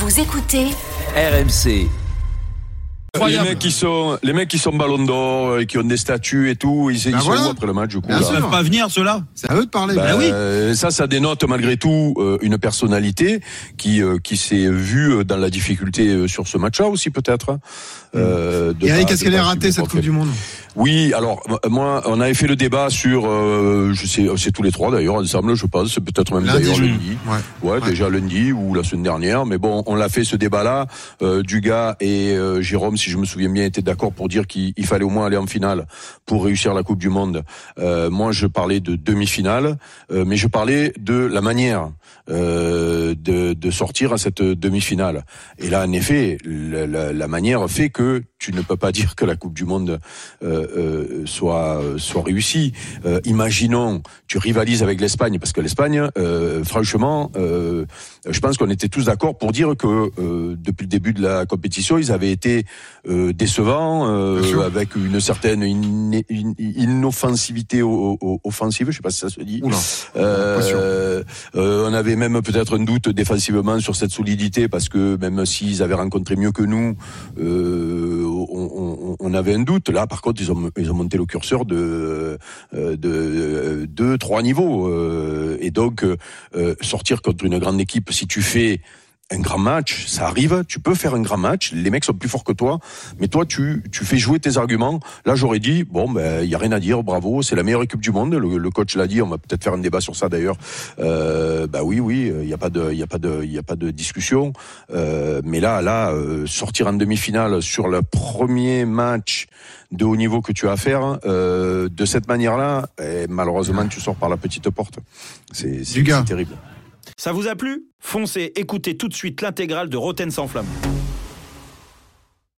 Vous écoutez RMC. Les mecs qui sont ballon d'or et qui ont des statuts et tout, ils sont où après le match du coup Ils là ne peuvent pas venir ceux-là. C'est à eux de parler. Ça dénote malgré tout une personnalité qui s'est vue dans la difficulté sur ce match-là aussi peut-être. Eric, est-ce qu'elle est ratée cette Coupe du Monde? Oui, alors moi, on avait fait le débat sur, je sais, c'est tous les trois d'ailleurs ensemble, je pense, c'est peut-être même lundi, d'ailleurs lundi. Ouais, déjà lundi ou la semaine dernière, mais bon, on l'a fait ce débat-là. Dugas et Jérôme, si je me souviens bien, étaient d'accord pour dire qu'il fallait au moins aller en finale pour réussir la Coupe du Monde. Moi, je parlais de demi-finale, mais je parlais de la manière de sortir à cette demi-finale. Et là, en effet, la manière fait que tu ne peux pas dire que la Coupe du Monde soit réussie. Imaginons, tu rivalises avec l'Espagne, parce que l'Espagne, franchement, je pense qu'on était tous d'accord pour dire que depuis le début de la compétition, ils avaient été décevants, avec une certaine inoffensivité offensive, je sais pas si ça se dit. On avait même peut-être un doute défensivement sur cette solidité, parce que même s'ils avaient rencontré mieux que nous, on avait un doute. Là, par contre, ils ont monté le curseur de 2-3 niveaux. Et donc, sortir contre une grande équipe, si tu fais un grand match, ça arrive, tu peux faire un grand match, les mecs sont plus forts que toi, mais toi, tu fais jouer tes arguments. Là, j'aurais dit, il y a rien à dire, bravo, c'est la meilleure équipe du monde. Le coach l'a dit, on va peut-être faire un débat sur ça d'ailleurs. Oui, il y a pas de discussion. Mais là, sortir en demi-finale sur le premier match de haut niveau que tu as à faire, de cette manière-là, malheureusement, tu sors par la petite porte. C'est terrible. Ça vous a plu ? Foncez, écoutez tout de suite l'intégrale de Roten sans flamme.